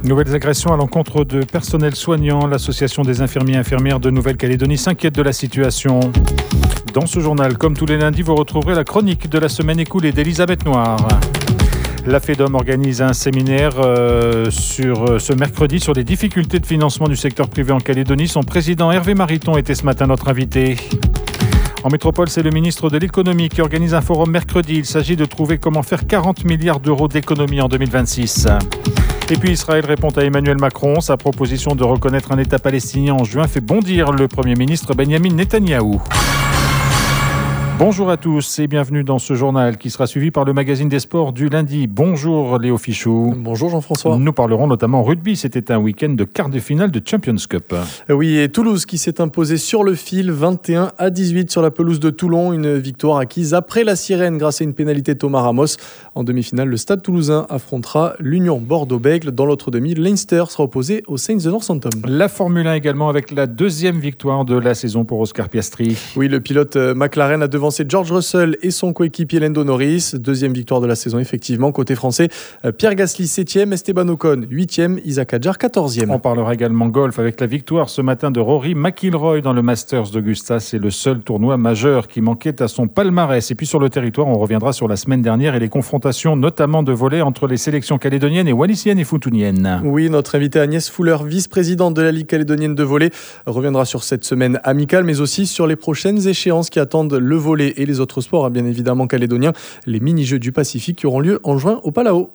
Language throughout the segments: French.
Nouvelles agressions à l'encontre de personnel soignant. L'association des infirmiers et infirmières de Nouvelle-Calédonie s'inquiète de la situation. Dans ce journal, comme tous les lundis, vous retrouverez la chronique de la semaine écoulée d'Elisabeth Noir. La FEDOM organise un séminaire sur ce mercredi sur les difficultés de financement du secteur privé en Calédonie. Son président Hervé Mariton était ce matin notre invité. En métropole, c'est le ministre de l'économie qui organise un forum mercredi. Il s'agit de trouver comment faire 40 milliards d'euros d'économie en 2026. Et puis Israël répond à Emmanuel Macron. Sa proposition de reconnaître un État palestinien en juin fait bondir le Premier ministre Benjamin Netanyahou. Bonjour à tous et bienvenue dans ce journal qui sera suivi par le magazine des sports du lundi. Bonjour Léo Fichou. Bonjour Jean-François. Nous parlerons notamment rugby. C'était un week-end de quart de finale de Champions Cup. Oui, et Toulouse qui s'est imposé sur le fil 21-18 sur la pelouse de Toulon. Une victoire acquise après la sirène grâce à une pénalité de Thomas Ramos. En demi-finale, le Stade Toulousain affrontera l'Union Bordeaux-Bègles. Dans l'autre demi, Leinster sera opposé aux Saints de Northampton. La Formule 1 également avec la deuxième victoire de la saison pour Oscar Piastri. Oui, le pilote McLaren a devancé George Russell et son coéquipier Lando Norris. Deuxième victoire de la saison, effectivement. Côté français, Pierre Gasly 7e, Esteban Ocon 8e, Isaac Hadjar 14e. On parlera également golf avec la victoire ce matin de Rory McIlroy dans le Masters d'Augusta. C'est le seul tournoi majeur qui manquait à son palmarès. Et puis sur le territoire, on reviendra sur la semaine dernière et les confrontations notamment de volée entre les sélections calédoniennes et wallisiennes et futuniennes. Oui, notre invitée Agnès Fuller, vice-présidente de la Ligue calédonienne de volley, reviendra sur cette semaine amicale, mais aussi sur les prochaines échéances qui attendent le volley et les autres sports, bien évidemment calédoniens, les mini-jeux du Pacifique qui auront lieu en juin au Palau.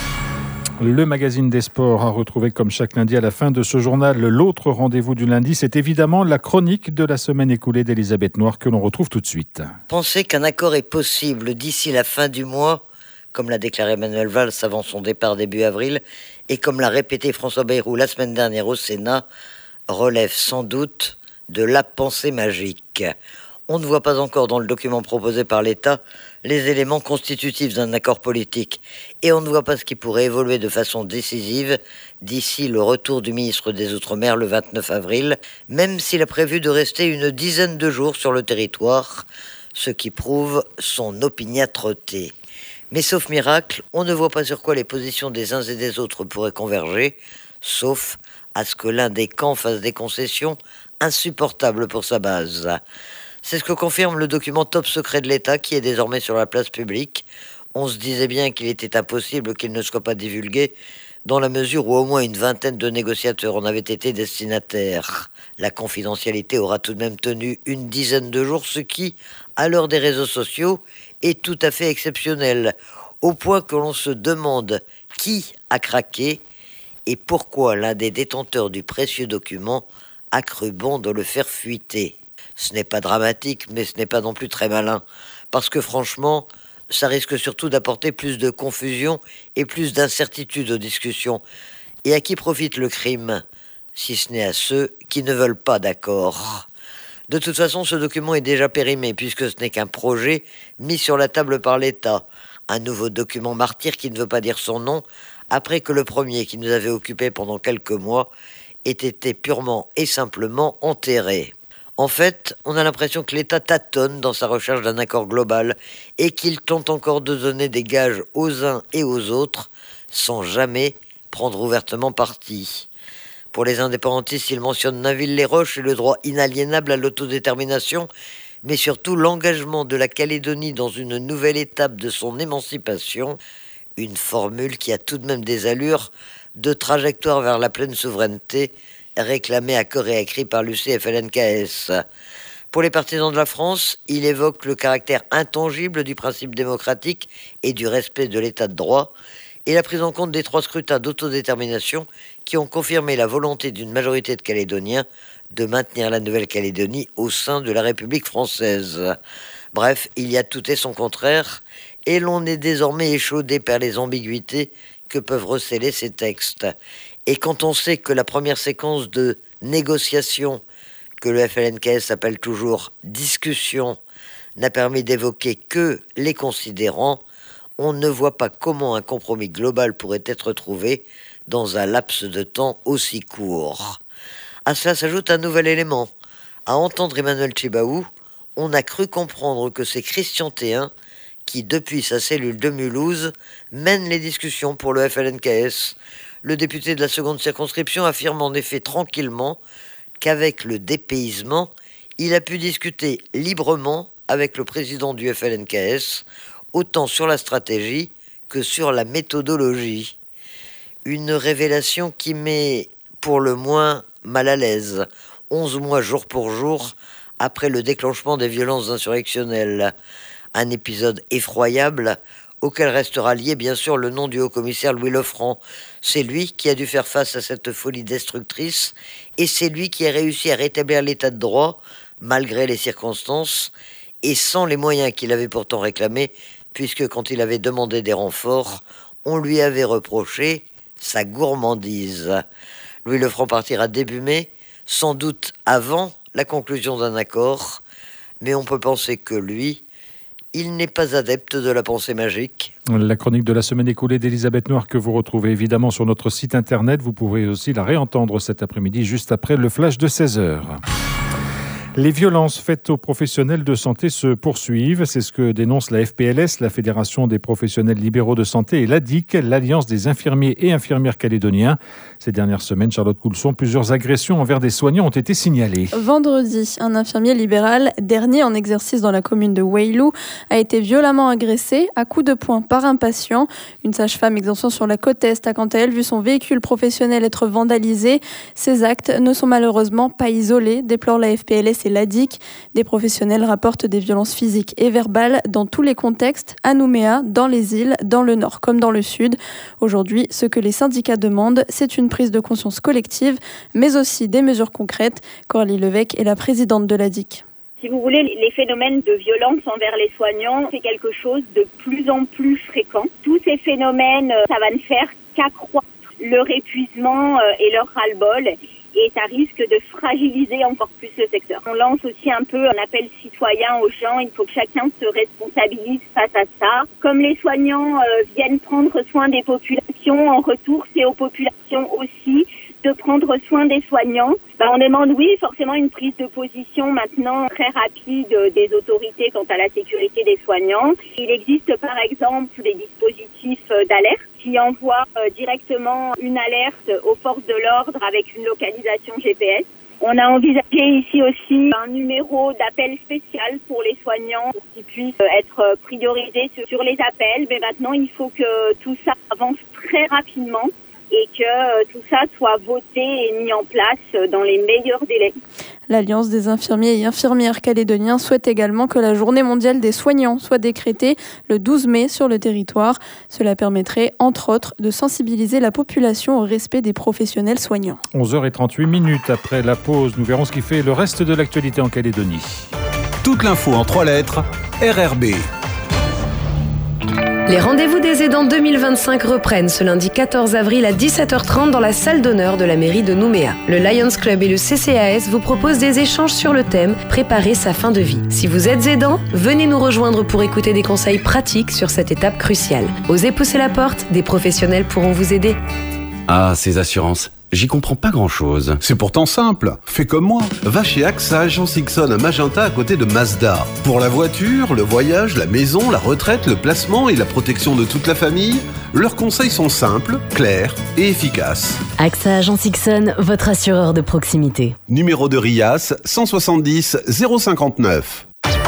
Le magazine des sports a retrouvé comme chaque lundi à la fin de ce journal. L'autre rendez-vous du lundi, c'est évidemment la chronique de la semaine écoulée d'Elisabeth Noir que l'on retrouve tout de suite. Pensez qu'un accord est possible d'ici la fin du mois, comme l'a déclaré Manuel Valls avant son départ début avril, et comme l'a répété François Bayrou la semaine dernière au Sénat, relève sans doute de la pensée magique. On ne voit pas encore dans le document proposé par l'État les éléments constitutifs d'un accord politique. Et on ne voit pas ce qui pourrait évoluer de façon décisive d'ici le retour du ministre des Outre-mer le 29 avril, même s'il a prévu de rester une dizaine de jours sur le territoire, ce qui prouve son opiniâtreté. Mais sauf miracle, on ne voit pas sur quoi les positions des uns et des autres pourraient converger, sauf à ce que l'un des camps fasse des concessions insupportables pour sa base. C'est ce que confirme le document top secret de l'État qui est désormais sur la place publique. On se disait bien qu'il était impossible qu'il ne soit pas divulgué, dans la mesure où au moins une vingtaine de négociateurs en avaient été destinataires. La confidentialité aura tout de même tenu une dizaine de jours, ce qui, à l'heure des réseaux sociaux, est tout à fait exceptionnel, au point que l'on se demande qui a craqué et pourquoi l'un des détenteurs du précieux document a cru bon de le faire fuiter. Ce n'est pas dramatique, mais ce n'est pas non plus très malin, parce que franchement, ça risque surtout d'apporter plus de confusion et plus d'incertitude aux discussions. Et à qui profite le crime, si ce n'est à ceux qui ne veulent pas d'accord. De toute façon, ce document est déjà périmé, puisque ce n'est qu'un projet mis sur la table par l'État. Un nouveau document martyr qui ne veut pas dire son nom, après que le premier qui nous avait occupés pendant quelques mois ait été purement et simplement enterré. En fait, on a l'impression que l'État tâtonne dans sa recherche d'un accord global et qu'il tente encore de donner des gages aux uns et aux autres sans jamais prendre ouvertement parti. Pour les indépendantistes, il mentionne Nainville-les-Roches et le droit inaliénable à l'autodétermination, mais surtout l'engagement de la Calédonie dans une nouvelle étape de son émancipation, une formule qui a tout de même des allures de trajectoire vers la pleine souveraineté, réclamé à corps et à cri par l'UCFLNKS. Pour les partisans de la France, il évoque le caractère intangible du principe démocratique et du respect de l'état de droit, et la prise en compte des 3 scrutins d'autodétermination qui ont confirmé la volonté d'une majorité de Calédoniens de maintenir la Nouvelle-Calédonie au sein de la République française. Bref, il y a tout et son contraire, et l'on est désormais échaudé par les ambiguïtés que peuvent recéler ces textes. Et quand on sait que la première séquence de négociation, que le FLNKS appelle toujours discussion, n'a permis d'évoquer que les considérants, on ne voit pas comment un compromis global pourrait être trouvé dans un laps de temps aussi court. À cela s'ajoute un nouvel élément. À entendre Emmanuel Tjibaou, on a cru comprendre que c'est Christian Théin qui, depuis sa cellule de Mulhouse, mène les discussions pour le FLNKS. Le député de la seconde circonscription affirme en effet tranquillement qu'avec le dépaysement, il a pu discuter librement avec le président du FLNKS, autant sur la stratégie que sur la méthodologie. Une révélation qui met pour le moins mal à l'aise, 11 mois jour pour jour après le déclenchement des violences insurrectionnelles. Un épisode effroyable auquel restera lié bien sûr le nom du haut-commissaire Louis Lefranc. C'est lui qui a dû faire face à cette folie destructrice et c'est lui qui a réussi à rétablir l'état de droit malgré les circonstances et sans les moyens qu'il avait pourtant réclamés, puisque quand il avait demandé des renforts, on lui avait reproché sa gourmandise. Louis Lefranc partira début mai, sans doute avant la conclusion d'un accord, mais on peut penser que lui, il n'est pas adepte de la pensée magique. La chronique de la semaine écoulée d'Elisabeth Noir que vous retrouvez évidemment sur notre site internet. Vous pourrez aussi la réentendre cet après-midi juste après le flash de 16h. Les violences faites aux professionnels de santé se poursuivent. C'est ce que dénonce la FPLS, la Fédération des professionnels libéraux de santé, et l'ADIC, l'Alliance des infirmiers et infirmières calédoniens. Ces dernières semaines, Charlotte Coulson, plusieurs agressions envers des soignants ont été signalées. Vendredi, un infirmier libéral, dernier en exercice dans la commune de Wailou, a été violemment agressé à coups de poing par un patient. Une sage-femme exerçant sur la côte Est a quant à elle vu son véhicule professionnel être vandalisé. Ces actes ne sont malheureusement pas isolés, déplore la FPLS et l'ADIC. Des professionnels rapportent des violences physiques et verbales dans tous les contextes, à Nouméa, dans les îles, dans le nord comme dans le sud. Aujourd'hui, ce que les syndicats demandent, c'est une prise de conscience collective, mais aussi des mesures concrètes. Coralie Levesque est la présidente de l'ADIC. Si vous voulez, les phénomènes de violence envers les soignants, c'est quelque chose de plus en plus fréquent. Tous ces phénomènes, ça va ne faire qu'accroître leur épuisement et leur ras-le-bol. Et ça risque de fragiliser encore plus le secteur. On lance aussi un peu un appel citoyen aux gens. Il faut que chacun se responsabilise face à ça. Comme les soignants viennent prendre soin des populations, en retour, c'est aux populations aussi de prendre soin des soignants. On demande, oui, forcément une prise de position maintenant très rapide des autorités quant à la sécurité des soignants. Il existe par exemple des dispositifs d'alerte qui envoient directement une alerte aux forces de l'ordre avec une localisation GPS. On a envisagé ici aussi un numéro d'appel spécial pour les soignants pour qu'ils puissent être priorisés sur les appels. Mais maintenant, il faut que tout ça avance très rapidement et que tout ça soit voté et mis en place dans les meilleurs délais. L'Alliance des infirmiers et infirmières calédoniens souhaite également que la journée mondiale des soignants soit décrétée le 12 mai sur le territoire. Cela permettrait, entre autres, de sensibiliser la population au respect des professionnels soignants. 11h38 après la pause, nous verrons ce qui fait le reste de l'actualité en Calédonie. Toute l'info en 3 lettres, RRB. Les rendez-vous des aidants 2025 reprennent ce lundi 14 avril à 17h30 dans la salle d'honneur de la mairie de Nouméa. Le Lions Club et le CCAS vous proposent des échanges sur le thème « Préparer sa fin de vie ». Si vous êtes aidant, venez nous rejoindre pour écouter des conseils pratiques sur cette étape cruciale. Osez pousser la porte, des professionnels pourront vous aider. Ah, ces assurances. J'y comprends pas grand-chose. C'est pourtant simple. Fais comme moi. Va chez AXA Agence Ixon à Magenta à côté de Mazda. Pour la voiture, le voyage, la maison, la retraite, le placement et la protection de toute la famille, leurs conseils sont simples, clairs et efficaces. AXA Agence Ixon, votre assureur de proximité. Numéro de RIAS 170 059.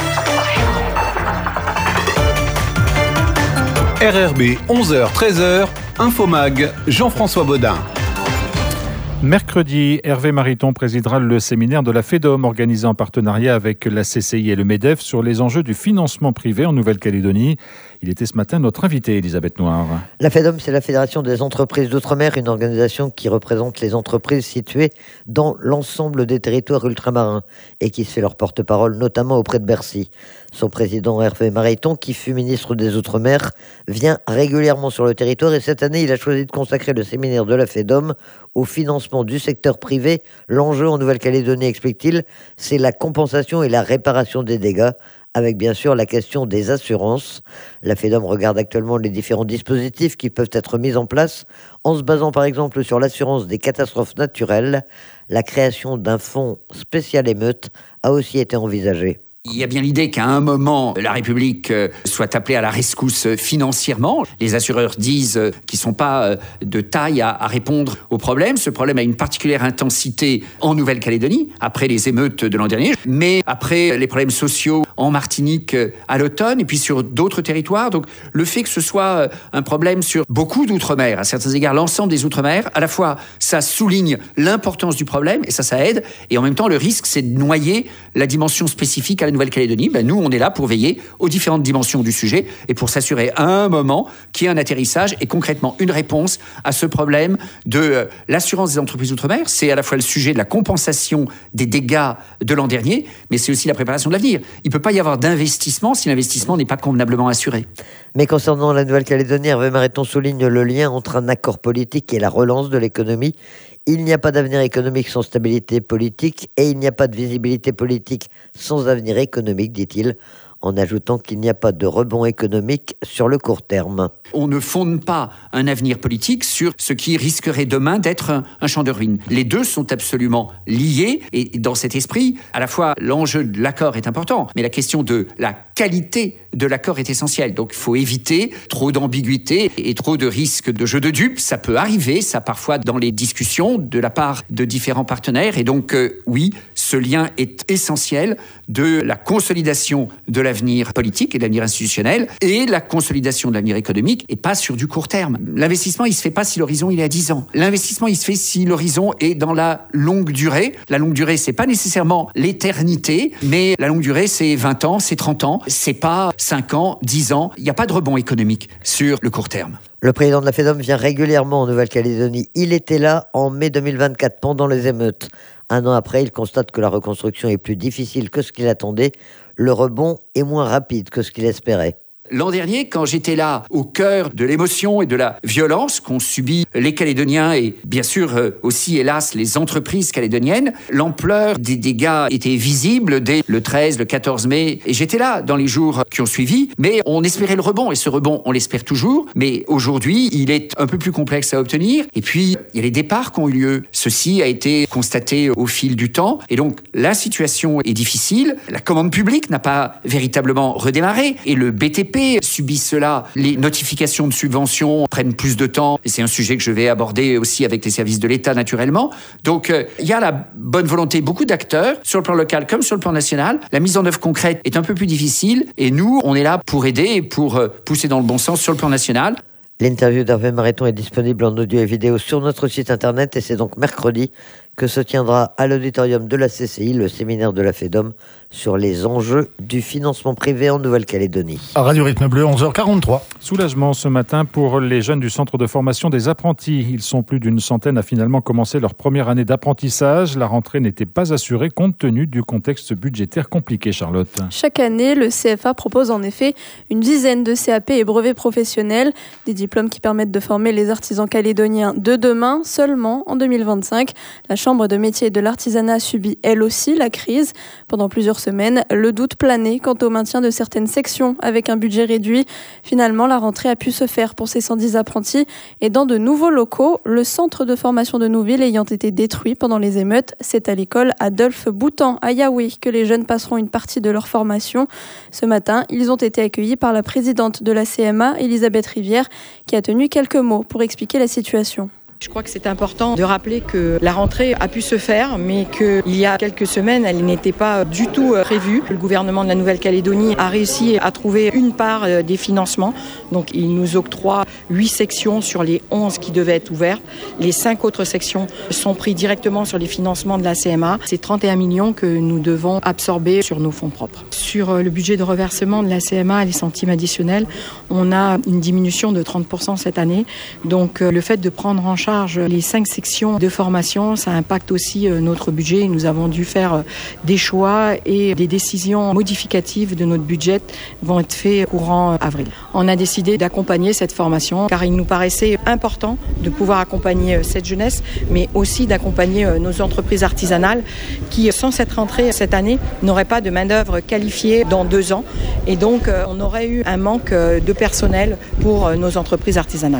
RRB 11h-13h, Infomag, Jean-François Baudin. Mercredi, Hervé Mariton présidera le séminaire de la FEDOM organisé en partenariat avec la CCI et le MEDEF sur les enjeux du financement privé en Nouvelle-Calédonie. Il était ce matin notre invité, Elisabeth Noir. La FEDOM, c'est la Fédération des entreprises d'outre-mer, une organisation qui représente les entreprises situées dans l'ensemble des territoires ultramarins et qui se fait leur porte-parole notamment auprès de Bercy. Son président Hervé Mariton, qui fut ministre des Outre-mer, vient régulièrement sur le territoire et cette année, il a choisi de consacrer le séminaire de la FEDOM au financement du secteur privé. L'enjeu en Nouvelle-Calédonie, explique-t-il, c'est la compensation et la réparation des dégâts, avec bien sûr la question des assurances. La FEDOM regarde actuellement les différents dispositifs qui peuvent être mis en place en se basant par exemple sur l'assurance des catastrophes naturelles. La création d'un fonds spécial émeute a aussi été envisagée. Il y a bien l'idée qu'à un moment, la République soit appelée à la rescousse financièrement. Les assureurs disent qu'ils ne sont pas de taille à répondre au problème. Ce problème a une particulière intensité en Nouvelle-Calédonie, après les émeutes de l'an dernier, mais après les problèmes sociaux en Martinique à l'automne, et puis sur d'autres territoires. Donc le fait que ce soit un problème sur beaucoup d'outre-mer, à certains égards l'ensemble des outre-mer, à la fois ça souligne l'importance du problème, et ça aide, et en même temps le risque c'est de noyer la dimension spécifique à la Nouvelle-Calédonie. Nous, on est là pour veiller aux différentes dimensions du sujet et pour s'assurer à un moment qu'il y ait un atterrissage et concrètement une réponse à ce problème de l'assurance des entreprises outre-mer. C'est à la fois le sujet de la compensation des dégâts de l'an dernier, mais c'est aussi la préparation de l'avenir. Il ne peut pas y avoir d'investissement si l'investissement n'est pas convenablement assuré. Mais concernant la Nouvelle-Calédonie, Hervé Mareton souligne le lien entre un accord politique et la relance de l'économie. Il n'y a pas d'avenir économique sans stabilité politique et il n'y a pas de visibilité politique sans avenir économique, dit-il, en ajoutant qu'il n'y a pas de rebond économique sur le court terme. On ne fonde pas un avenir politique sur ce qui risquerait demain d'être un champ de ruines. Les deux sont absolument liés et dans cet esprit, à la fois l'enjeu de l'accord est important, mais la question de la qualité de l'accord est essentielle. Donc il faut éviter trop d'ambiguïté et trop de risques de jeu de dupes. Ça peut arriver, ça parfois dans les discussions de la part de différents partenaires. Et donc oui, ce lien est essentiel de la consolidation de l'avenir politique et de l'avenir institutionnel et la consolidation de l'avenir économique et pas sur du court terme. L'investissement, il se fait pas si l'horizon il est à 10 ans. L'investissement, il se fait si l'horizon est dans la longue durée. La longue durée, c'est pas nécessairement l'éternité, mais la longue durée, c'est 20 ans, c'est 30 ans, c'est pas 5 ans, 10 ans. Il n'y a pas de rebond économique sur le court terme. Le président de la FEDOM vient régulièrement en Nouvelle-Calédonie. Il était là en mai 2024 pendant les émeutes. Un an après, il constate que la reconstruction est plus difficile que ce qu'il attendait. Le rebond est moins rapide que ce qu'il espérait. L'an dernier, quand j'étais là, au cœur de l'émotion et de la violence qu'ont subi les Calédoniens et bien sûr aussi, hélas, les entreprises calédoniennes, l'ampleur des dégâts était visible dès le 13, le 14 mai. Et j'étais là dans les jours qui ont suivi, mais on espérait le rebond. Et ce rebond, on l'espère toujours. Mais aujourd'hui, il est un peu plus complexe à obtenir. Et puis, il y a les départs qui ont eu lieu. Ceci a été constaté au fil du temps. Et donc, la situation est difficile. La commande publique n'a pas véritablement redémarré. Et le BTP subit cela. Les notifications de subventions prennent plus de temps et c'est un sujet que je vais aborder aussi avec les services de l'État naturellement. Donc il y a la bonne volonté, beaucoup d'acteurs sur le plan local comme sur le plan national. La mise en œuvre concrète est un peu plus difficile et nous, on est là pour aider et pour pousser dans le bon sens sur le plan national. L'interview d'Hervé Mareton est disponible en audio et vidéo sur notre site internet et c'est donc mercredi que se tiendra à l'auditorium de la CCI le séminaire de la FEDOM sur les enjeux du financement privé en Nouvelle-Calédonie. À Radio Rythme Bleu, 11h43. Soulagement ce matin pour les jeunes du centre de formation des apprentis. Ils sont plus d'une centaine à finalement commencer leur première année d'apprentissage. La rentrée n'était pas assurée compte tenu du contexte budgétaire compliqué, Charlotte. Chaque année, le CFA propose en effet une dizaine de CAP et brevets professionnels, des diplômes qui permettent de former les artisans calédoniens de demain seulement en 2025. La Chambre de métiers et de l'artisanat subit elle aussi la crise. Pendant plusieurs semaines, le doute planait quant au maintien de certaines sections avec un budget réduit. Finalement, la rentrée a pu se faire pour ces 110 apprentis et dans de nouveaux locaux, le centre de formation de Nouville ayant été détruit pendant les émeutes, c'est à l'école Adolphe Boutan à Yaoundé que les jeunes passeront une partie de leur formation. Ce matin, ils ont été accueillis par la présidente de la CMA, Elisabeth Rivière, qui a tenu quelques mots pour expliquer la situation. Je crois que c'est important de rappeler que la rentrée a pu se faire, mais qu'il y a quelques semaines, elle n'était pas du tout prévue. Le gouvernement de la Nouvelle-Calédonie a réussi à trouver une part des financements. Donc il nous octroie 8 sections sur les 11 qui devaient être ouvertes. Les 5 autres sections sont prises directement sur les financements de la CMA. C'est 31 millions que nous devons absorber sur nos fonds propres. Sur le budget de reversement de la CMA, les centimes additionnels, on a une diminution de 30% cette année. Donc le fait de prendre en charge les 5 sections de formation, ça impacte aussi notre budget. Nous avons dû faire des choix et des décisions modificatives de notre budget vont être faites courant avril. On a décidé d'accompagner cette formation car il nous paraissait important de pouvoir accompagner cette jeunesse, mais aussi d'accompagner nos entreprises artisanales qui, sans cette rentrée cette année, n'auraient pas de main-d'œuvre qualifiée dans 2 ans. Et donc, on aurait eu un manque de personnel pour nos entreprises artisanales.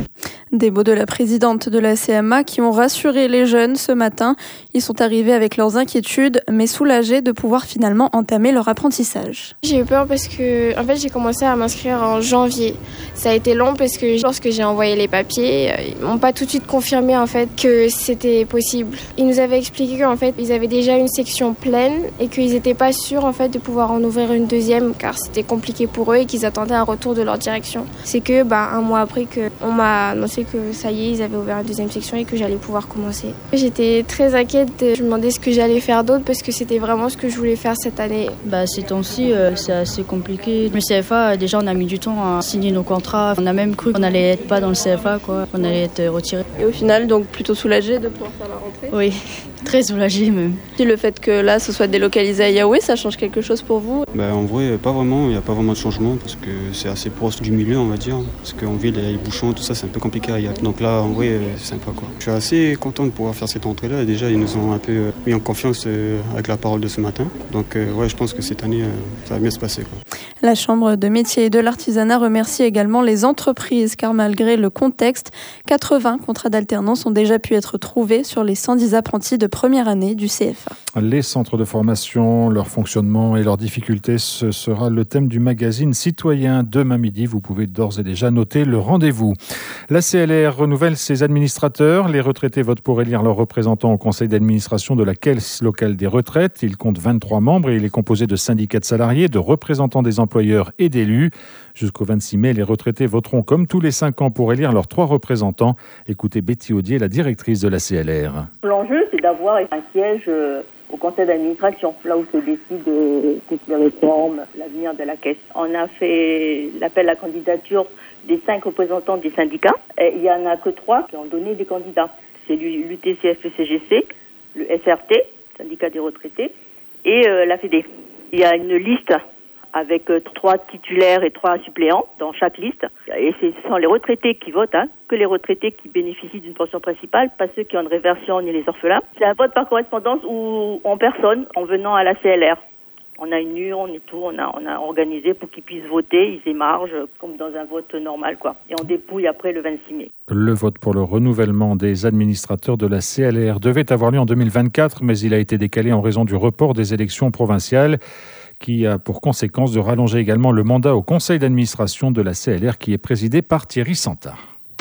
Des mots de la présidente de la CMA qui ont rassuré les jeunes ce matin. Ils sont arrivés avec leurs inquiétudes, mais soulagés de pouvoir finalement entamer leur apprentissage. J'ai eu peur parce que j'ai commencé à m'inscrire en janvier. Ça a été long parce que lorsque j'ai envoyé les papiers, ils m'ont pas tout de suite confirmé que c'était possible. Ils nous avaient expliqué qu'en fait ils avaient déjà une section pleine et qu'ils n'étaient pas sûrs de pouvoir en ouvrir une deuxième car c'était compliqué pour eux et qu'ils attendaient un retour de leur direction. C'est que un mois après qu'on m'a annoncé que ça y est, ils avaient ouvert une deuxième section et que j'allais pouvoir commencer. J'étais très inquiète, je me demandais ce que j'allais faire d'autre parce que c'était vraiment ce que je voulais faire cette année. Ces temps-ci, c'est assez compliqué. Le CFA, déjà on a mis du temps à signer nos contrats. On a même cru qu'on n'allait être pas dans le CFA, on allait être retiré. Et au final, donc plutôt soulagé de pouvoir faire la rentrée ? Oui, très soulagé même. Et le fait que là, ce soit délocalisé à Yaoundé, ça change quelque chose pour vous ? En vrai, pas vraiment. Il n'y a pas vraiment de changement parce que c'est assez proche du milieu, on va dire. Parce qu'en ville, les bouchons, tout ça, c'est un peu compliqué à y aller. Donc là, en vrai, c'est sympa, Je suis assez content de pouvoir faire cette entrée-là. Déjà, ils nous ont un peu mis en confiance avec la parole de ce matin. Donc, je pense que cette année, ça va bien se passer, La Chambre de métiers et de l'artisanat remercie également les entreprises car malgré le contexte, 80 contrats d'alternance ont déjà pu être trouvés sur les 110 apprentis de première année du CFA. Les centres de formation, leur fonctionnement et leurs difficultés, ce sera le thème du magazine Citoyen demain midi. Vous pouvez d'ores et déjà noter le rendez-vous. La CLR renouvelle ses administrateurs. Les retraités votent pour élire leurs représentants au conseil d'administration de la Caisse locale des retraites. Il compte 23 membres et il est composé de syndicats de salariés, de représentants des employeurs et d'élus. Jusqu'au 26 mai, les retraités voteront comme tous les 5 ans pour élire leurs 3 représentants. Écoutez Betty Audier, la directrice de la CLR. L'enjeu, c'est d'avoir un siège au conseil d'administration, là où se décident toutes les réformes, l'avenir de la Caisse. On a fait l'appel à candidature des 5 représentants des syndicats. Et il n'y en a que 3 qui ont donné des candidats. C'est l'UTCF-CGC, le SRT, syndicat des retraités, et la FEDE. Il y a une liste avec 3 titulaires et 3 suppléants dans chaque liste. Et ce sont les retraités qui votent, que les retraités qui bénéficient d'une pension principale, pas ceux qui ont une réversion ni les orphelins. C'est un vote par correspondance ou en personne, en venant à la CLR. On a une urne et tout, on a organisé pour qu'ils puissent voter, ils émargent comme dans un vote normal, Et on dépouille après le 26 mai. Le vote pour le renouvellement des administrateurs de la CLR devait avoir lieu en 2024, mais il a été décalé en raison du report des élections provinciales, qui a pour conséquence de rallonger également le mandat au conseil d'administration de la CLR qui est présidé par Thierry Santard.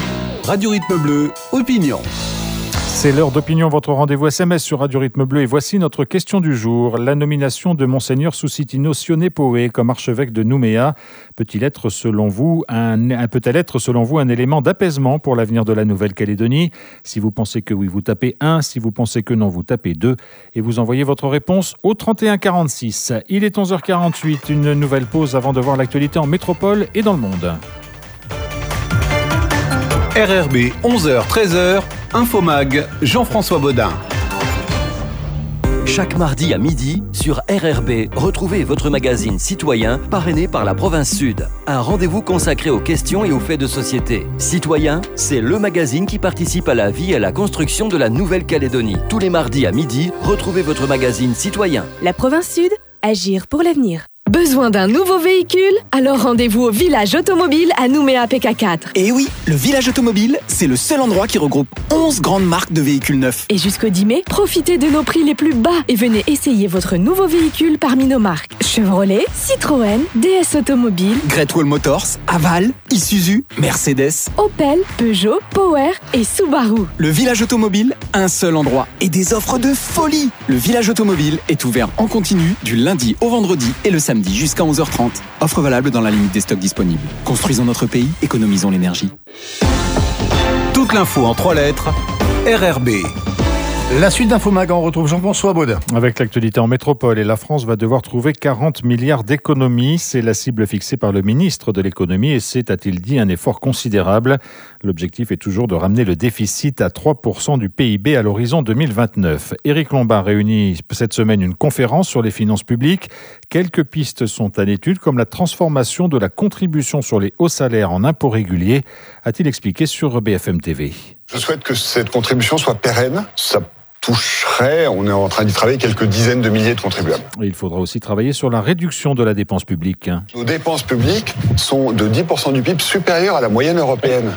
Radio Rythme Bleu, opinion. C'est l'heure d'opinion, votre rendez-vous SMS sur Radio Rythme Bleu. Et voici notre question du jour. La nomination de Monseigneur Susitino Sioné-Poé comme archevêque de Nouméa peut-elle être selon vous un élément d'apaisement pour l'avenir de la Nouvelle-Calédonie ? Si vous pensez que oui, vous tapez 1. Si vous pensez que non, vous tapez 2. Et vous envoyez votre réponse au 31 46. Il est 11h48. Une nouvelle pause avant de voir l'actualité en métropole et dans le monde. RRB, 11h-13h, Infomag, Jean-François Baudin. Chaque mardi à midi, sur RRB, retrouvez votre magazine Citoyen, parrainé par la Province Sud. Un rendez-vous consacré aux questions et aux faits de société. Citoyen, c'est le magazine qui participe à la vie et à la construction de la Nouvelle-Calédonie. Tous les mardis à midi, retrouvez votre magazine Citoyen. La Province Sud, agir pour l'avenir. Besoin d'un nouveau véhicule ? Alors rendez-vous au Village Automobile à Nouméa PK4. Et oui, le Village Automobile, c'est le seul endroit qui regroupe 11 grandes marques de véhicules neufs. Et jusqu'au 10 mai, profitez de nos prix les plus bas et venez essayer votre nouveau véhicule parmi nos marques Chevrolet, Citroën, DS Automobile, Great Wall Motors, Aval, Isuzu, Mercedes, Opel, Peugeot, Power et Subaru. Le Village Automobile, un seul endroit et des offres de folie. Le Village Automobile est ouvert en continu du lundi au vendredi et le samedi jusqu'à 11h30. Offre valable dans la limite des stocks disponibles. Construisons notre pays, économisons l'énergie. Toute l'info en 3 lettres, RRB. La suite d'Infomag, on retrouve Jean-François Baudin. Avec l'actualité en métropole, et la France va devoir trouver 40 milliards d'économies. C'est la cible fixée par le ministre de l'économie et c'est, a-t-il dit, un effort considérable. L'objectif est toujours de ramener le déficit à 3% du PIB à l'horizon 2029. Éric Lombard réunit cette semaine une conférence sur les finances publiques. Quelques pistes sont à l'étude, comme la transformation de la contribution sur les hauts salaires en impôt régulier, a-t-il expliqué sur BFM TV. Je souhaite que cette contribution soit pérenne. Ça toucherait, on est en train d'y travailler, quelques dizaines de milliers de contribuables. Et il faudra aussi travailler sur la réduction de la dépense publique. Nos dépenses publiques sont de 10% du PIB supérieures à la moyenne européenne.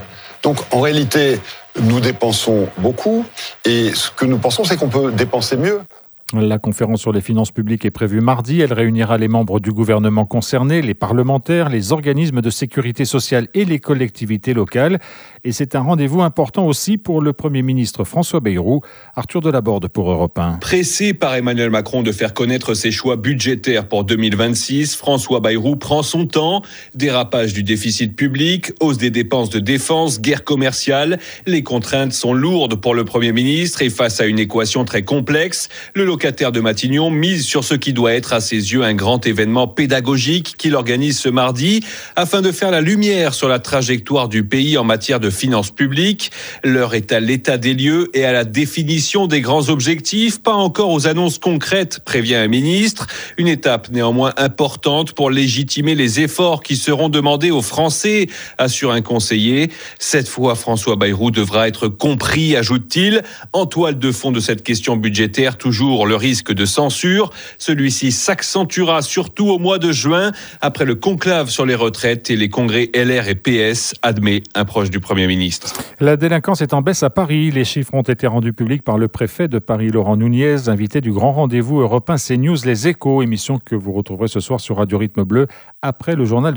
Donc en réalité, nous dépensons beaucoup et ce que nous pensons, c'est qu'on peut dépenser mieux. La conférence sur les finances publiques est prévue mardi. Elle réunira les membres du gouvernement concernés, les parlementaires, les organismes de sécurité sociale et les collectivités locales. Et c'est un rendez-vous important aussi pour le Premier ministre François Bayrou. Arthur Delaborde pour Europe 1. Pressé par Emmanuel Macron de faire connaître ses choix budgétaires pour 2026, François Bayrou prend son temps. Dérapage du déficit public, hausse des dépenses de défense, guerre commerciale. Les contraintes sont lourdes pour le Premier ministre et face à une équation très complexe, le locataire de Matignon mise sur ce qui doit être à ses yeux un grand événement pédagogique qu'il organise ce mardi afin de faire la lumière sur la trajectoire du pays en matière de finances publiques. L'heure est à l'état des lieux et à la définition des grands objectifs, pas encore aux annonces concrètes, prévient un ministre. Une étape néanmoins importante pour légitimer les efforts qui seront demandés aux Français, assure un conseiller. Cette fois, François Bayrou devra être compris, ajoute-t-il. En toile de fond de cette question budgétaire, toujours le risque de censure. Celui-ci s'accentuera surtout au mois de juin, après le conclave sur les retraites et les congrès LR et PS, admet un proche du Premier ministre. La délinquance est en baisse à Paris. Les chiffres ont été rendus publics par le préfet de Paris, Laurent Nunez, invité du grand rendez-vous Europe 1 CNews Les Échos, émission que vous retrouverez ce soir sur Radio Rythme Bleu après le journal de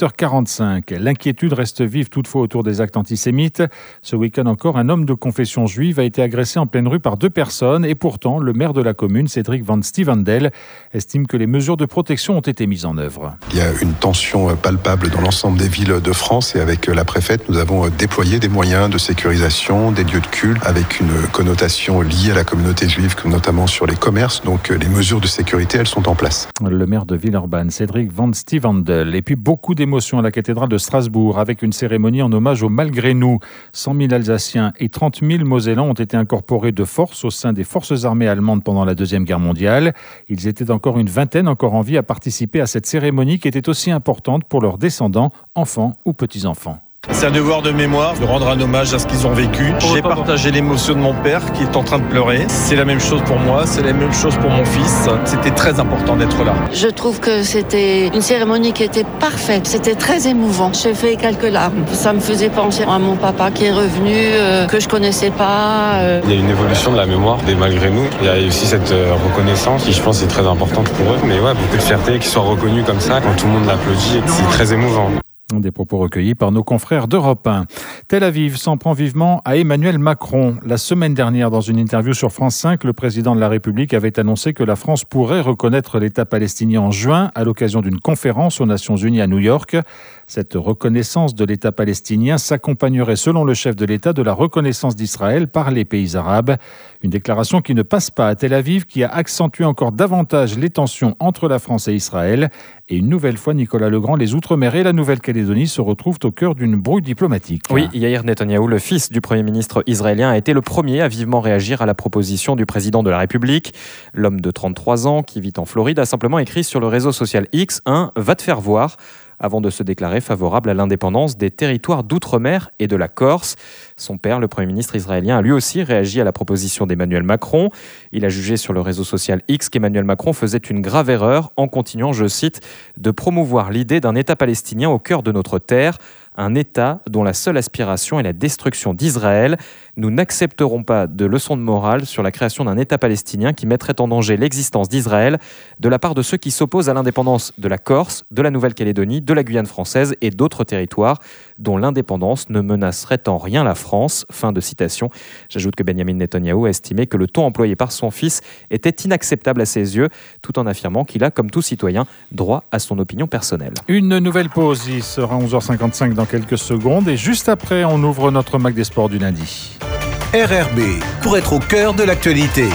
17h45. L'inquiétude reste vive toutefois autour des actes antisémites. Ce week-end encore, un homme de confession juive a été agressé en pleine rue par 2 personnes et pourtant, le maire de la commune, Cédric Van Stevendel, estime que les mesures de protection ont été mises en œuvre. Il y a une tension palpable dans l'ensemble des villes de France et avec la préfète, nous avons déployé des moyens de sécurisation, des lieux de culte avec une connotation liée à la communauté juive, notamment sur les commerces. Donc les mesures de sécurité, elles sont en place. Le maire de Villeurbanne, Cédric Van Stevendel. Et puis beaucoup d'émotions à la cathédrale de Strasbourg avec une cérémonie en hommage au Malgré nous. 100 000 Alsaciens et 30 000 Mosellans ont été incorporés de force au sein des forces armées allemandes pendant la Deuxième Guerre mondiale. Ils étaient encore une vingtaine encore en vie à participer à cette cérémonie qui était aussi importante pour leurs descendants, enfants ou petits-enfants. C'est un devoir de mémoire, de rendre un hommage à ce qu'ils ont vécu. J'ai partagé l'émotion de mon père qui est en train de pleurer. C'est la même chose pour moi, c'est la même chose pour mon fils. C'était très important d'être là. Je trouve que c'était une cérémonie qui était parfaite. C'était très émouvant. J'ai fait quelques larmes. Ça me faisait penser à mon papa qui est revenu, que je connaissais pas. Il y a une évolution de la mémoire des Malgré nous. Il y a aussi cette reconnaissance qui, je pense, est très importante pour eux. Mais ouais, beaucoup de fierté qu'ils soient reconnus comme ça quand tout le monde l'applaudit. C'est très émouvant. Des propos recueillis par nos confrères d'Europe 1. Tel Aviv s'en prend vivement à Emmanuel Macron. La semaine dernière, dans une interview sur France 5, le président de la République avait annoncé que la France pourrait reconnaître l'État palestinien en juin à l'occasion d'une conférence aux Nations Unies à New York. Cette reconnaissance de l'État palestinien s'accompagnerait, selon le chef de l'État, de la reconnaissance d'Israël par les pays arabes. Une déclaration qui ne passe pas à Tel Aviv, qui a accentué encore davantage les tensions entre la France et Israël. Et une nouvelle fois, Nicolas Legrand, les Outre-mer et la Nouvelle-Calédonie se retrouvent au cœur d'une brouille diplomatique. Oui, Yair Netanyahou, le fils du Premier ministre israélien, a été le premier à vivement réagir à la proposition du président de la République. L'homme de 33 ans, qui vit en Floride, a simplement écrit sur le réseau social X un « va te faire voir » avant de se déclarer favorable à l'indépendance des territoires d'outre-mer et de la Corse. Son père, le Premier ministre israélien, a lui aussi réagi à la proposition d'Emmanuel Macron. Il a jugé sur le réseau social X qu'Emmanuel Macron faisait une grave erreur en continuant, je cite, « de promouvoir l'idée d'un État palestinien au cœur de notre terre ». Un État dont la seule aspiration est la destruction d'Israël. Nous n'accepterons pas de leçons de morale sur la création d'un État palestinien qui mettrait en danger l'existence d'Israël de la part de ceux qui s'opposent à l'indépendance de la Corse, de la Nouvelle-Calédonie, de la Guyane française et d'autres territoires dont l'indépendance ne menacerait en rien la France. Fin de citation. J'ajoute que Benjamin Netanyahou a estimé que le ton employé par son fils était inacceptable à ses yeux, tout en affirmant qu'il a, comme tout citoyen, droit à son opinion personnelle. Une nouvelle pause, il sera 11h55 dans quelques secondes et juste après, on ouvre notre Mac des Sports du lundi. RRB, pour être au cœur de l'actualité.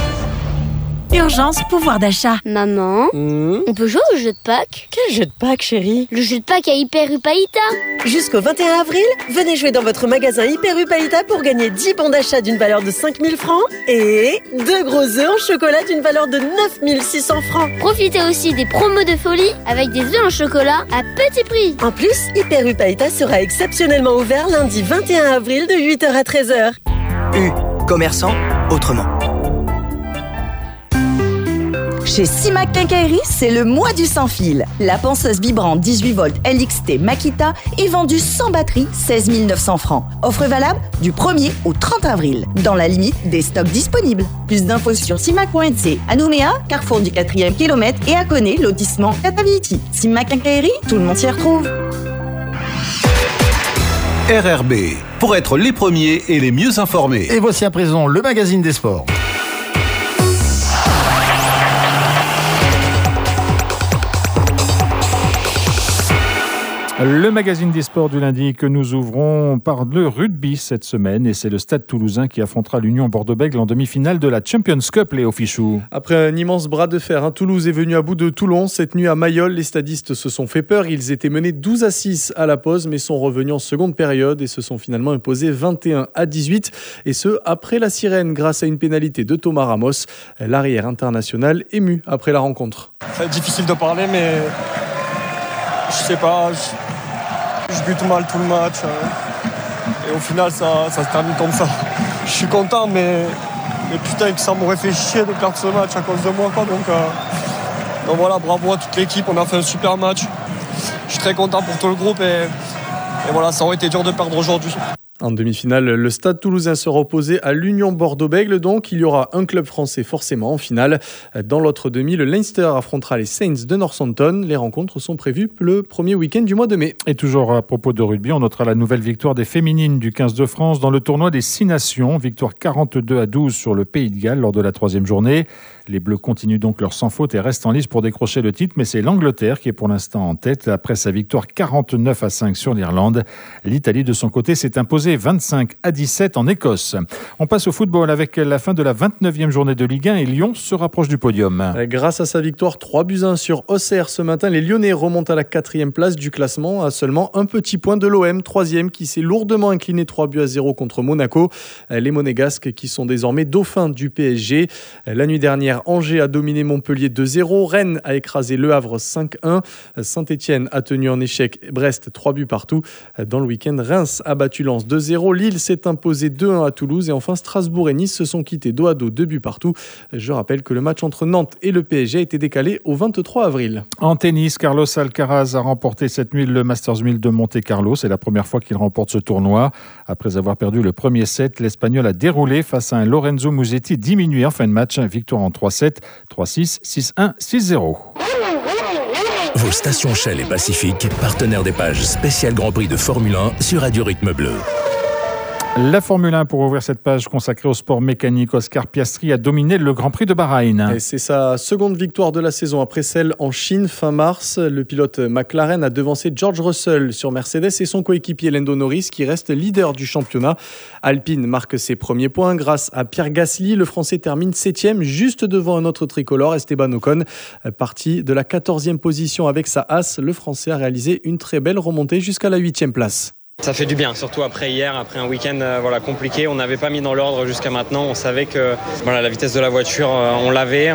Urgence, pouvoir d'achat. Maman, on peut jouer au jeu de Pâques? Quel jeu de Pâques, chérie? Le jeu de Pâques à Hyper Upaïta. Jusqu'au 21 avril, venez jouer dans votre magasin Hyper Upaïta pour gagner 10 bons d'achat d'une valeur de 5 000 francs et 2 gros œufs en chocolat d'une valeur de 9 600 francs. Profitez aussi des promos de folie avec des œufs en chocolat à petit prix. En plus, Hyper Upaïta sera exceptionnellement ouvert lundi 21 avril de 8h à 13h. Commerçant, autrement. Chez Simac Quincaillerie, c'est le mois du sans-fil. La ponceuse vibrante 18 volts LXT Makita est vendue sans batterie, 16 900 francs. Offre valable du 1er au 30 avril, dans la limite des stocks disponibles. Plus d'infos sur simac.nc, à Nouméa, carrefour du 4e kilomètre, et à Koné, lotissement Kataviti. Simac Quincaillerie, tout le monde s'y retrouve. RRB, pour être les premiers et les mieux informés. Et voici à présent le magazine des sports. Le magazine des sports du lundi que nous ouvrons par le rugby cette semaine, et c'est le Stade Toulousain qui affrontera l'Union Bordeaux-Bègles en demi-finale de la Champions Cup, Léo Fichou. Après un immense bras de fer, Toulouse est venu à bout de Toulon. Cette nuit à Mayol, les stadistes se sont fait peur. Ils étaient menés 12-6 à la pause, mais sont revenus en seconde période et se sont finalement imposés 21-18. Et ce, après la sirène, grâce à une pénalité de Thomas Ramos, l'arrière international ému après la rencontre. C'est difficile de parler, mais je sais pas, je bute mal tout le match et au final ça se termine comme ça. Je suis content, mais putain que ça m'aurait fait chier de perdre ce match à cause de moi, quoi. Donc voilà, bravo à toute l'équipe, on a fait un super match. Je suis très content pour tout le groupe et voilà, ça aurait été dur de perdre aujourd'hui. En demi-finale, le Stade Toulousain sera opposé à l'Union Bordeaux-Bègles, donc il y aura un club français forcément en finale. Dans l'autre demi, le Leinster affrontera les Saints de Northampton. Les rencontres sont prévues le premier week-end du mois de mai. Et toujours à propos de rugby, on notera la nouvelle victoire des féminines du 15 de France dans le tournoi des 6 nations. Victoire 42-12 sur le Pays de Galles lors de la 3e journée. Les Bleus continuent donc leur sans faute et restent en lice pour décrocher le titre, mais c'est l'Angleterre qui est pour l'instant en tête après sa victoire 49-5 sur l'Irlande. L'Italie de son côté s'est imposée 25-17 en Écosse. On passe au football avec la fin de la 29e journée de Ligue 1 et Lyon se rapproche du podium. Grâce à sa victoire 3-1 sur Auxerre ce matin, les Lyonnais remontent à la 4e place du classement à seulement un petit point de l'OM, 3e, qui s'est lourdement incliné 3-0 contre Monaco. Les Monégasques qui sont désormais dauphins du PSG. La nuit dernière, Angers a dominé Montpellier 2-0. Rennes a écrasé Le Havre 5-1. Saint-Etienne a tenu en échec Brest 3-0. Dans le week-end, Reims a battu Lens 2-0. Lille s'est imposé 2-1 à Toulouse. Et enfin, Strasbourg et Nice se sont quittés dos à dos 2-0. Je rappelle que le match entre Nantes et le PSG a été décalé au 23 avril. En tennis, Carlos Alcaraz a remporté cette nuit le Masters 1000 de Monte-Carlo. C'est la première fois qu'il remporte ce tournoi. Après avoir perdu le premier set, l'Espagnol a déroulé face à un Lorenzo Musetti diminué en fin de match. Victoire en 3-7, 3-6, 6-1, 6-0. Vos stations Shell et Pacifique, partenaires des pages spéciales Grand Prix de Formule 1 sur Radio Rythme Bleu. La Formule 1, pour ouvrir cette page consacrée au sport mécanique, Oscar Piastri a dominé le Grand Prix de Bahreïn. Et c'est sa seconde victoire de la saison après celle en Chine fin mars. Le pilote McLaren a devancé George Russell sur Mercedes et son coéquipier Lando Norris qui reste leader du championnat. Alpine marque ses premiers points grâce à Pierre Gasly. Le Français termine 7e, juste devant un autre tricolore, Esteban Ocon. Parti de la 14e position avec sa Haas, le Français a réalisé une très belle remontée jusqu'à la 8e place. Ça fait du bien, surtout après hier, après un week-end compliqué. On n'avait pas mis dans l'ordre jusqu'à maintenant. On savait que la vitesse de la voiture, on l'avait.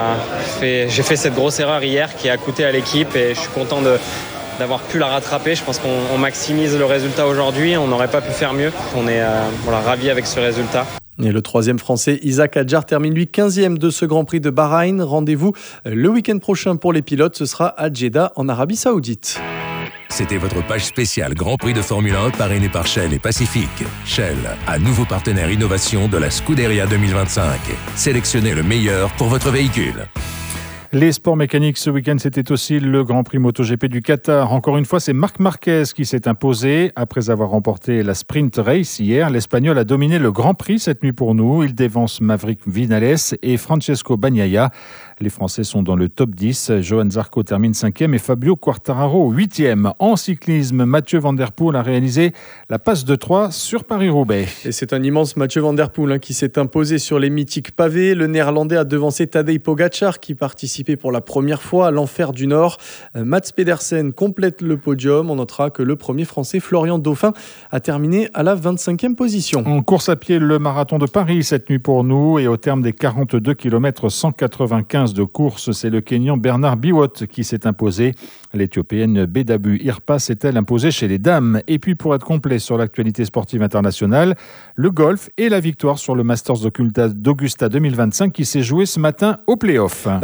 J'ai fait cette grosse erreur hier qui a coûté à l'équipe et je suis content d'avoir pu la rattraper. Je pense qu'on maximise le résultat aujourd'hui. On n'aurait pas pu faire mieux. On est ravis avec ce résultat. Et le 3e Français, Isaac Hadjar, termine lui 15e de ce Grand Prix de Bahreïn. Rendez-vous le week-end prochain pour les pilotes. Ce sera à Jeddah en Arabie Saoudite. C'était votre page spéciale Grand Prix de Formule 1 parrainée par Shell et Pacifique. Shell, un nouveau partenaire innovation de la Scuderia 2025. Sélectionnez le meilleur pour votre véhicule. Les sports mécaniques ce week-end, c'était aussi le Grand Prix MotoGP du Qatar. Encore une fois, c'est Marc Marquez qui s'est imposé. Après avoir remporté la Sprint Race hier, l'Espagnol a dominé le Grand Prix cette nuit pour nous. Il dévance Maverick Vinales et Francesco Bagnaia. Les Français sont dans le top 10. Johan Zarco termine 5e et Fabio Quartararo 8e. En cyclisme, Mathieu Van Der Poel a réalisé la passe de 3 sur Paris-Roubaix. Et c'est un immense Mathieu Van Der Poel qui s'est imposé sur les mythiques pavés. Le Néerlandais a devancé Tadej Pogacar qui participait pour la première fois à l'Enfer du Nord. Mats Pedersen complète le podium. On notera que le premier Français, Florian Dauphin, a terminé à la 25e position. En course à pied, le marathon de Paris cette nuit pour nous. Et au terme des 42 km 195 de course, c'est le Kenyan Bernard Biwott qui s'est imposé. L'Éthiopienne Bedabu Irpa s'est-elle imposée chez les dames. Et puis pour être complet sur l'actualité sportive internationale, le golf et la victoire sur le Masters d'Augusta 2025 qui s'est joué ce matin au play-off. Rory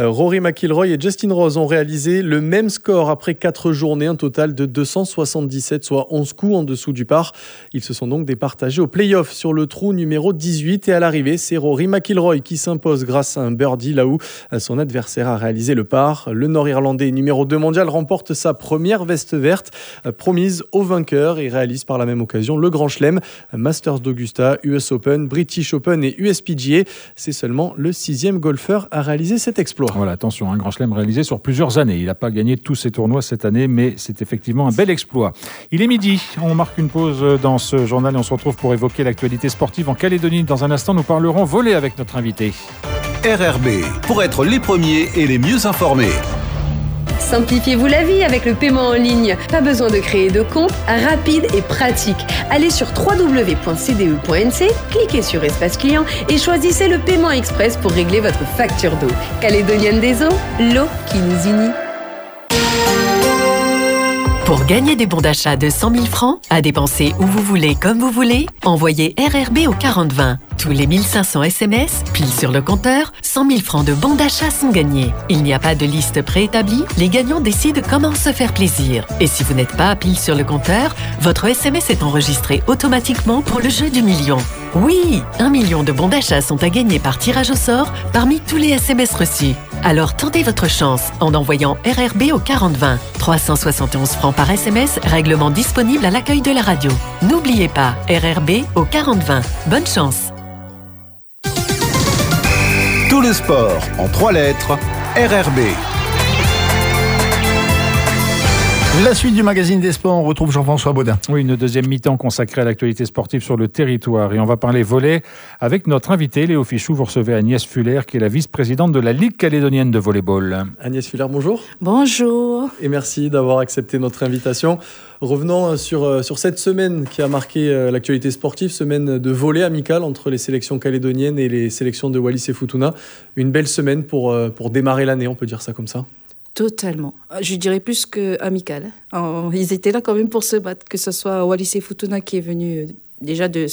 McIlroy et Justin Rose ont réalisé le même score après 4 journées, un total de 277, soit 11 coups en dessous du par. Ils se sont donc départagés au play-off sur le trou numéro 18 et à l'arrivée, c'est Rory McIlroy qui s'impose grâce à un birdie là où son adversaire a réalisé le par. Le Nord-Irlandais numéro 2 mondial remporte sa première veste verte promise au vainqueur et réalise par la même occasion le Grand Chelem, Masters d'Augusta, US Open, British Open et USPGA. C'est seulement le 6e golfeur à réaliser cet exploit. Voilà, attention, un Grand Chelem réalisé sur plusieurs années. Il n'a pas gagné tous ses tournois cette année, mais c'est effectivement un bel exploit. Il est midi, on marque une pause dans ce journal et on se retrouve pour évoquer l'actualité sportive en Calédonie. Dans un instant, nous parlerons volley avec notre invité. RRB, pour être les premiers et les mieux informés. Simplifiez-vous la vie avec le paiement en ligne. Pas besoin de créer de compte, rapide et pratique. Allez sur www.cde.nc, cliquez sur Espace Client et choisissez le paiement express pour régler votre facture d'eau. Calédonienne des eaux, l'eau qui nous unit. Pour gagner des bons d'achat de 100 000 francs, à dépenser où vous voulez, comme vous voulez, envoyez RRB au 4020. Tous les 1500 SMS, pile sur le compteur, 100 000 francs de bons d'achat sont gagnés. Il n'y a pas de liste préétablie, les gagnants décident comment se faire plaisir. Et si vous n'êtes pas pile sur le compteur, votre SMS est enregistré automatiquement pour le jeu du million. Oui, 1 million de bons d'achat sont à gagner par tirage au sort parmi tous les SMS reçus. Alors tentez votre chance en envoyant RRB au 4020. 371 francs par SMS, règlement disponible à l'accueil de la radio. N'oubliez pas, RRB au 4020. Bonne chance. Tout le sport en 3 lettres, RRB. La suite du magazine des sports, on retrouve Jean-François Baudin. Oui, une deuxième mi-temps consacrée à l'actualité sportive sur le territoire. Et on va parler volley avec notre invité, Léo Fichou. Vous recevez Agnès Fuller, qui est la vice-présidente de la Ligue calédonienne de volleyball. Agnès Fuller, bonjour. Bonjour. Et merci d'avoir accepté notre invitation. Revenons sur cette semaine qui a marqué l'actualité sportive, semaine de volley amical entre les sélections calédoniennes et les sélections de Wallis et Futuna. Une belle semaine pour démarrer l'année, on peut dire ça comme ça. Totalement. Je dirais plus qu'amical. Ils étaient là quand même pour se battre, que ce soit Wallis et Futuna qui est venu déjà de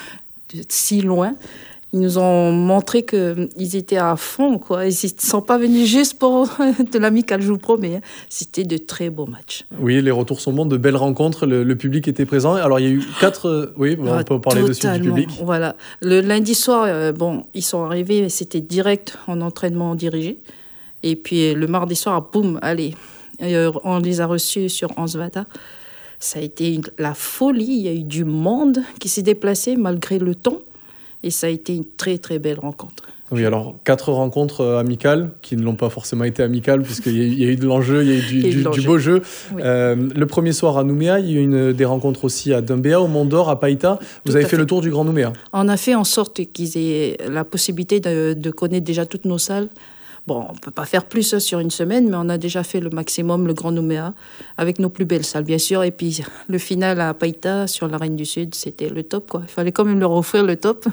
si loin. Ils nous ont montré qu'ils étaient à fond, quoi. Ils ne sont pas venus juste pour de l'amical, je vous promets. C'était de très beaux matchs. Oui, les retours sont bons, de belles rencontres. Le public était présent. Alors, il y a eu 4... Oui, on peut parler dessus du public. Voilà. Le lundi soir, ils sont arrivés, c'était direct en entraînement dirigé. Et puis le mardi soir, boum, allez, on les a reçus sur Ansvata. Ça a été la folie, il y a eu du monde qui s'est déplacé malgré le temps. Et ça a été une très très belle rencontre. Oui, alors 4 rencontres amicales qui ne l'ont pas forcément été amicales puisqu'il y a eu de l'enjeu, il y a eu du beau jeu. Oui. Le premier soir à Nouméa, il y a eu des rencontres aussi à Dumbéa, au Mont d'Or, à Païta. Vous avez fait le tour du Grand Nouméa. On a fait en sorte qu'ils aient la possibilité de connaître déjà toutes nos salles. Bon, on ne peut pas faire plus sur une semaine, mais on a déjà fait le maximum, le Grand Nouméa, avec nos plus belles salles, bien sûr. Et puis, le final à Païta, sur la Reine du Sud, c'était le top, quoi. Il fallait quand même leur offrir le top.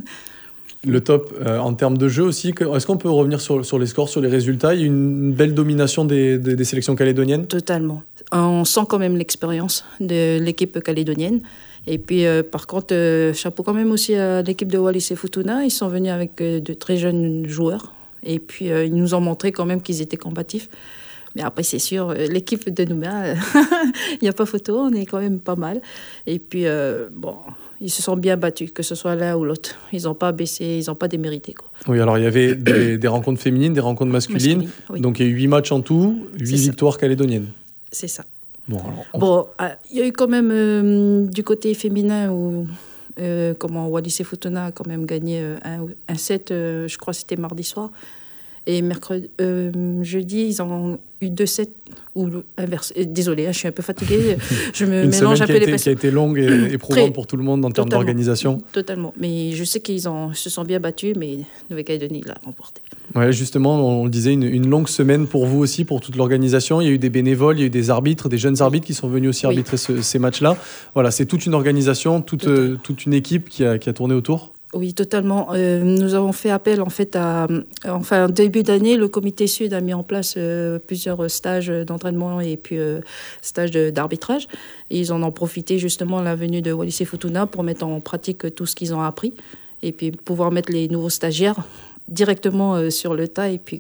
Le top, en termes de jeu aussi, est-ce qu'on peut revenir sur les scores, sur les résultats? Il y a une belle domination des sélections calédoniennes? Totalement. On sent quand même l'expérience de l'équipe calédonienne. Et puis, par contre, chapeau quand même aussi à l'équipe de Wallis et Futuna. Ils sont venus avec de très jeunes joueurs. Et puis, ils nous ont montré quand même qu'ils étaient combatifs. Mais après, c'est sûr, l'équipe de Nouméa, il n'y a pas photo, on est quand même pas mal. Et puis, ils se sont bien battus, que ce soit l'un ou l'autre. Ils n'ont pas baissé, ils n'ont pas démérité, quoi. Oui, alors il y avait des rencontres féminines, des rencontres masculines. Oui. Donc, il y a eu 8 matchs en tout, 8 victoires calédoniennes. C'est ça. Bon, il y a eu quand même du côté féminin où... Wallis et Futuna a quand même gagné un set, je crois que c'était mardi soir. Et jeudi, ils ont eu 2 sets ou inverse. Désolée, je suis un peu fatiguée. Je me mélange un peu les personnes. Qui a été longue et éprouvante pour tout le monde en termes d'organisation. Totalement. Mais je sais qu'ils se sont bien battus, mais Nouvelle-Calédonie l'a remporté. Ouais, justement, on le disait, une longue semaine pour vous aussi, pour toute l'organisation. Il y a eu des bénévoles, il y a eu des arbitres, des jeunes arbitres qui sont venus aussi arbitrer ces matchs-là. Voilà, c'est toute une organisation, toute une équipe qui a tourné autour. Oui, totalement. Nous avons fait appel en début d'année, le comité Sud a mis en place plusieurs stages d'entraînement et puis stages d'arbitrage. Et ils en ont profité justement la venue de Wallis et Futuna pour mettre en pratique tout ce qu'ils ont appris et puis pouvoir mettre les nouveaux stagiaires directement sur le tas et puis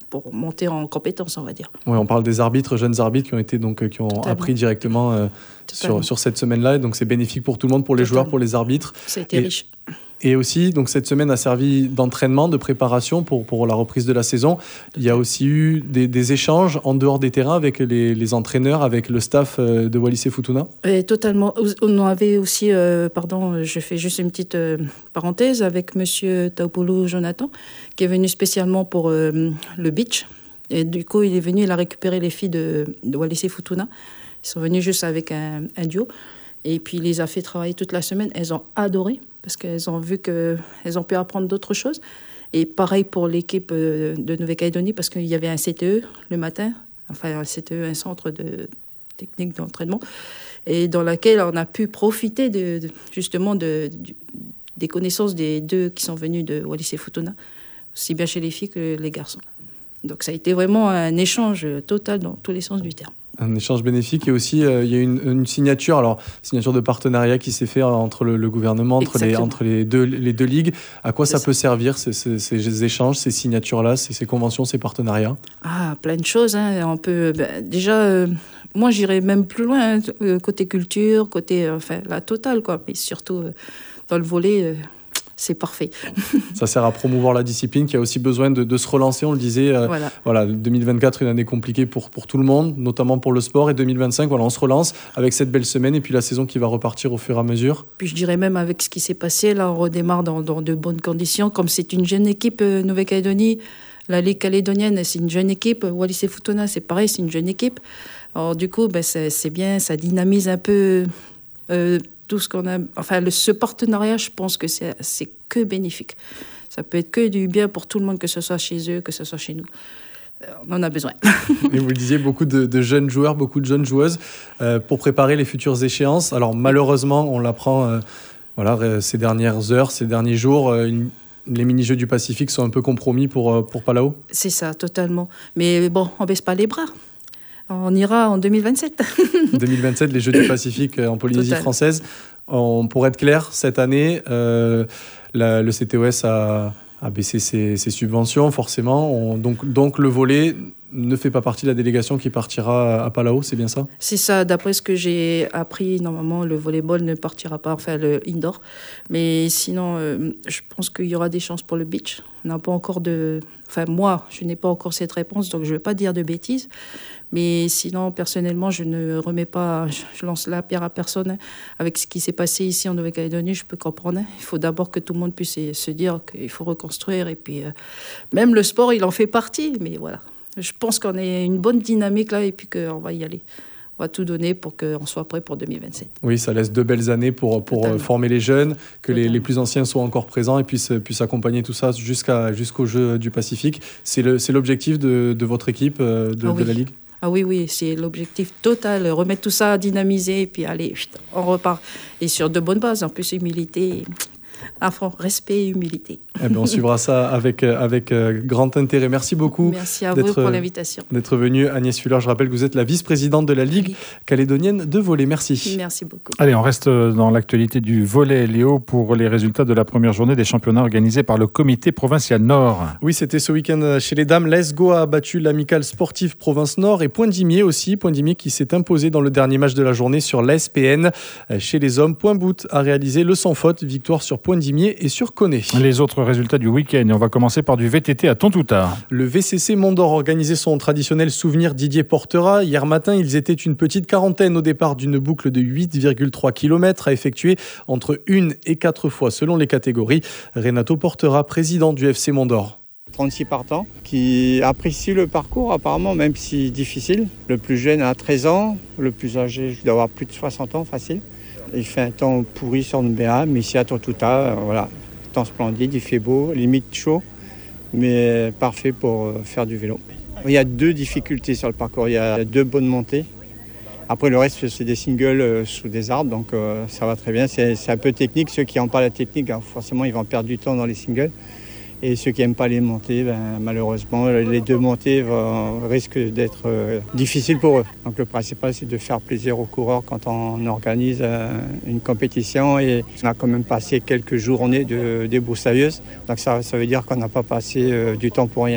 pour monter en compétence, on va dire. Oui, on parle des arbitres, jeunes arbitres qui ont appris directement sur cette semaine-là. Et donc, c'est bénéfique pour tout le monde, pour les joueurs, pour les arbitres. Ça a été riche. Et aussi, donc, cette semaine a servi d'entraînement, de préparation pour la reprise de la saison. Il y a aussi eu des échanges en dehors des terrains avec les entraîneurs, avec le staff de Wallis et Futuna. Et totalement. On avait aussi, je fais juste une petite parenthèse, avec monsieur Taupolo Jonathan, qui est venu spécialement pour le beach. Et du coup, il est venu, il a récupéré les filles de Wallis et Futuna. Ils sont venus juste avec un duo. Et puis, il les a fait travailler toute la semaine. Elles ont adoré, parce qu'elles ont vu qu'elles ont pu apprendre d'autres choses. Et pareil pour l'équipe de Nouvelle-Calédonie, parce qu'il y avait un CTE le matin, enfin un CTE, un centre de technique d'entraînement, et dans laquelle on a pu profiter justement des connaissances des deux qui sont venus de Wallis et Futuna, aussi bien chez les filles que les garçons. Donc ça a été vraiment un échange total dans tous les sens du terme. Un échange bénéfique, et aussi il y a une signature de partenariat qui s'est fait entre le gouvernement, entre les deux ligues. À quoi ça peut servir, ces échanges, ces signatures-là, ces conventions, ces partenariats? Plein de choses. On peut, moi j'irais même plus loin, côté culture, côté la totale, quoi. Mais surtout dans le volley. C'est parfait. Ça sert à promouvoir la discipline qui a aussi besoin de se relancer, on le disait. Voilà, 2024, une année compliquée pour tout le monde, notamment pour le sport. Et 2025, on se relance avec cette belle semaine et puis la saison qui va repartir au fur et à mesure. Puis je dirais même avec ce qui s'est passé, là, on redémarre dans de bonnes conditions. Comme c'est une jeune équipe, Nouvelle-Calédonie, la Ligue calédonienne, c'est une jeune équipe. Wallis et Futuna, c'est pareil, c'est une jeune équipe. Alors du coup, c'est bien, ça dynamise un peu... tout ce qu'on a, ce partenariat, je pense que c'est que bénéfique. Ça peut être que du bien pour tout le monde, que ce soit chez eux, que ce soit chez nous. On en a besoin. Et vous le disiez, beaucoup de jeunes joueurs, beaucoup de jeunes joueuses pour préparer les futures échéances. Alors malheureusement, on l'apprend ces dernières heures, ces derniers jours, les mini-jeux du Pacifique sont un peu compromis pour Palau. C'est ça, totalement. Mais bon, on baisse pas les bras. On ira en 2027. 2027, les Jeux du Pacifique en Polynésie française. Pour être clair, cette année, le CTOS a baissé ses subventions, forcément. Donc le volley ne fait pas partie de la délégation qui partira à Palau, c'est bien ça? C'est ça, d'après ce que j'ai appris, normalement le volleyball ne partira pas, le indoor. Mais sinon, je pense qu'il y aura des chances pour le beach. On n'a pas encore moi, je n'ai pas encore cette réponse, donc je ne vais pas dire de bêtises. Mais sinon, personnellement, je ne remets pas, je lance la pierre à personne. Avec ce qui s'est passé ici en Nouvelle-Calédonie, je peux comprendre. Il faut d'abord que tout le monde puisse se dire qu'il faut reconstruire. Et puis, même le sport, il en fait partie. Mais voilà, je pense qu'on est une bonne dynamique là et puis qu'on va y aller. On va tout donner pour qu'on soit prêt pour 2027. Oui, ça laisse 2 belles années pour former les jeunes, que les plus anciens soient encore présents et puissent accompagner tout ça jusqu'aux Jeux du Pacifique. C'est l'objectif de votre équipe, de la Ligue? Ah oui, c'est l'objectif total, remettre tout ça à dynamiser et puis allez, on repart. Et sur de bonnes bases, en plus humilité, respect et humilité. On suivra ça avec grand intérêt. Merci beaucoup. Merci à vous pour l'invitation. D'être venue, Agnès Fuller. Je rappelle que vous êtes la vice-présidente de la Ligue calédonienne de volley. Merci. Merci beaucoup. Allez, on reste dans l'actualité du volley, Léo, pour les résultats de la première journée des championnats organisés par le comité provincial Nord. Oui, c'était ce week-end chez les dames. L'ESGO a battu l'amicale sportive Province Nord et Pointe-Dimier aussi. Pointe-Dimier qui s'est imposé dans le dernier match de la journée sur l'ASPN. Chez les hommes, Point-Bout a réalisé le sans faute, victoire sur Pointe-Dimier et sur Koné. Les autres résultats du week-end, et on va commencer par du VTT à Tontouta. Le VCC Mont-d'Or organisait son traditionnel souvenir Didier Portera. Hier matin, ils étaient une petite quarantaine au départ d'une boucle de 8,3 km à effectuer entre 1 et 4 fois selon les catégories. Renato Portera, président du FC Mont-d'Or. 36 partants qui apprécient le parcours apparemment, même si difficile. Le plus jeune a 13 ans, le plus âgé je dois avoir plus de 60 ans facile. Il fait un temps pourri sur le BA, mais ici à Tontouta, temps splendide, il fait beau, limite chaud, mais parfait pour faire du vélo. Il y a 2 difficultés sur le parcours, il y a 2 bonnes montées. Après le reste c'est des singles sous des arbres, donc ça va très bien. C'est un peu technique, ceux qui n'ont pas la technique, forcément ils vont perdre du temps dans les singles. Et ceux qui n'aiment pas les montées, malheureusement, les 2 montées risquent d'être difficiles pour eux. Donc le principal, c'est de faire plaisir aux coureurs quand on organise une compétition. Et on a quand même passé quelques journées de débrouillardise. Donc ça veut dire qu'on n'a pas passé du temps pour rien.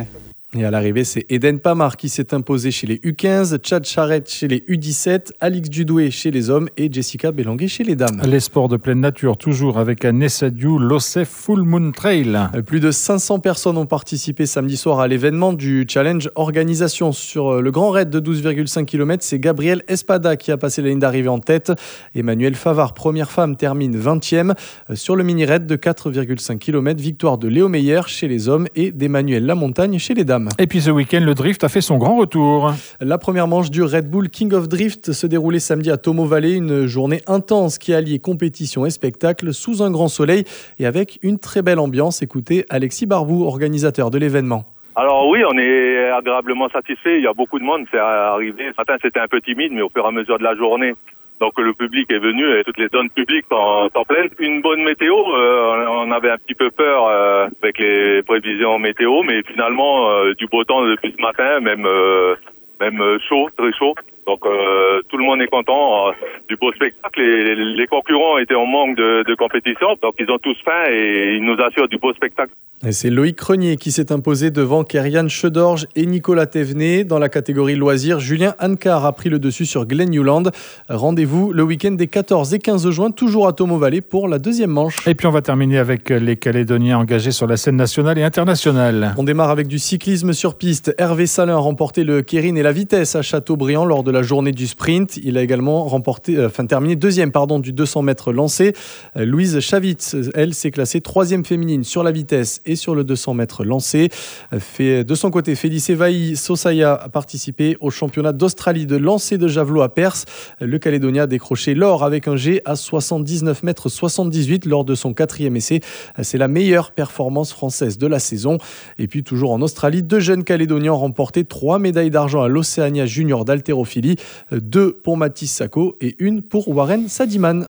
Et à l'arrivée, c'est Eden Pamar qui s'est imposé chez les U15, Chad Charette chez les U17, Alix Dudoué chez les hommes et Jessica Belanguet chez les dames. Les sports de pleine nature, toujours avec Nessa Diou, l'Ossef Full Moon Trail. Plus de 500 personnes ont participé samedi soir à l'événement du Challenge Organisation. Sur le grand raid de 12,5 km, c'est Gabrielle Espada qui a passé la ligne d'arrivée en tête. Emmanuelle Favard, première femme, termine 20e. Sur le mini-raid de 4,5 km, victoire de Léo Meyer chez les hommes et d'Emmanuel Lamontagne chez les dames. Et puis ce week-end, le drift a fait son grand retour. La première manche du Red Bull King of Drift se déroulait samedi à Tomo Valley, une journée intense qui alliait compétition et spectacle sous un grand soleil et avec une très belle ambiance. Écoutez Alexis Barbou, organisateur de l'événement. Alors oui, on est agréablement satisfait, il y a beaucoup de monde, c'est arrivé. Ce matin c'était un peu timide, mais au fur et à mesure de la journée, donc le public est venu et toutes les zones publiques sont pleines. Une bonne météo, on avait un petit peu peur avec les prévisions météo, mais finalement du beau temps depuis ce matin, même chaud, très chaud. Donc tout le monde est content du beau spectacle. Les concurrents étaient en manque de compétition, donc ils ont tous faim et ils nous assurent du beau spectacle. Et c'est Loïc Crenier qui s'est imposé devant Kerian Chedorge et Nicolas Thévenet. Dans la catégorie loisirs, Julien Ancar a pris le dessus sur Glen Newland. Rendez-vous le week-end des 14 et 15 juin, toujours à Tomo Valley pour la deuxième manche. Et puis on va terminer avec les Calédoniens engagés sur la scène nationale et internationale. On démarre avec du cyclisme sur piste. Hervé Salin a remporté le Keirin et la vitesse à Châteaubriand lors de la journée du sprint. Il a également terminé deuxième du 200 mètres lancé. Louise Chavitz, elle, s'est classée troisième féminine sur la vitesse et sur le 200 mètres lancé. De son côté, Félice Evaï Sosaya a participé au championnat d'Australie de lancer de javelot à Perse. Le Calédonien a décroché l'or avec un jet à 79 mètres 78 lors de son quatrième essai. C'est la meilleure performance française de la saison. Et puis toujours en Australie, 2 jeunes Calédoniens ont remporté 3 médailles d'argent à l'Océania Junior d'haltérophilie, 2 pour Mathis Sacco et 1 pour Warren Sadiman.